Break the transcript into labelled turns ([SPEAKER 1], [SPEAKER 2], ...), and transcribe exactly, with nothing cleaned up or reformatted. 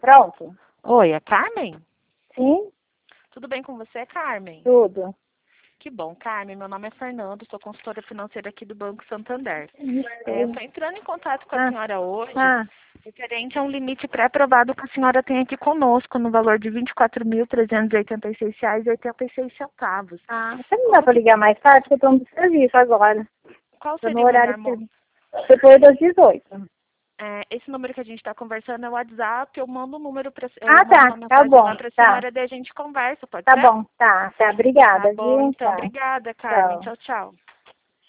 [SPEAKER 1] Pronto.
[SPEAKER 2] Oi, é Carmen?
[SPEAKER 1] Sim,
[SPEAKER 2] Tudo bem com você, Carmen?
[SPEAKER 1] tudo.
[SPEAKER 2] Que bom, Carmen. Meu nome é Fernando, sou consultora financeira aqui do Banco Santander. É, eu estou entrando em contato com a
[SPEAKER 1] Ah,
[SPEAKER 2] senhora hoje,
[SPEAKER 1] ah,
[SPEAKER 2] referente a um limite pré-aprovado que a senhora tem aqui conosco, no valor de vinte e quatro mil, trezentos e oitenta e seis reais e oitenta e seis centavos.
[SPEAKER 1] ah. Você não dá
[SPEAKER 2] Como
[SPEAKER 1] pra
[SPEAKER 2] que,
[SPEAKER 1] ligar mais tarde, porque eu tô no serviço agora.
[SPEAKER 2] qual
[SPEAKER 1] Tô no
[SPEAKER 2] seria o
[SPEAKER 1] horário
[SPEAKER 2] melhor
[SPEAKER 1] de
[SPEAKER 2] momento?
[SPEAKER 1] serviço. Depois das dezoito.
[SPEAKER 2] É, esse número que a gente está conversando é o WhatsApp, eu mando um número para eu
[SPEAKER 1] Ah,
[SPEAKER 2] mando
[SPEAKER 1] tá.
[SPEAKER 2] uma
[SPEAKER 1] Tá
[SPEAKER 2] mensagem lá
[SPEAKER 1] bom.
[SPEAKER 2] para a
[SPEAKER 1] Tá.
[SPEAKER 2] senhora, daí a gente conversa, pode
[SPEAKER 1] Tá
[SPEAKER 2] ser?
[SPEAKER 1] bom. Tá. Tá.
[SPEAKER 2] Tá
[SPEAKER 1] Obrigada,
[SPEAKER 2] bom,
[SPEAKER 1] viu?
[SPEAKER 2] então.
[SPEAKER 1] Tá.
[SPEAKER 2] Obrigada, Carmen.
[SPEAKER 1] Tchau.
[SPEAKER 2] Tchau, tchau.